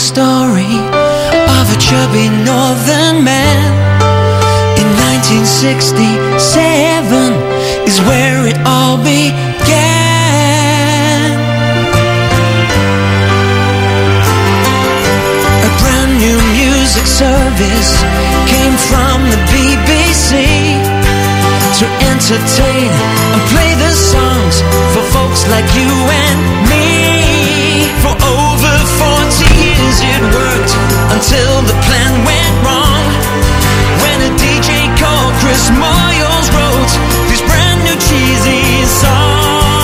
story of a chubby northern man. In 1967 is where it all began. A brand new music service came from the BBC to entertain and play the songs for folks like you and me. For over 40 years it worked until the plan went wrong, when a DJ called Chris Moyles wrote these brand new cheesy songs.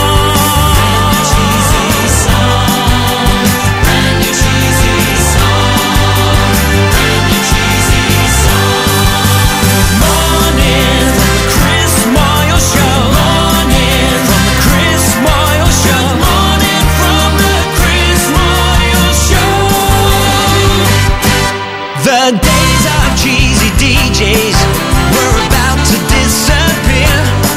The days of cheesy DJs were about to disappear.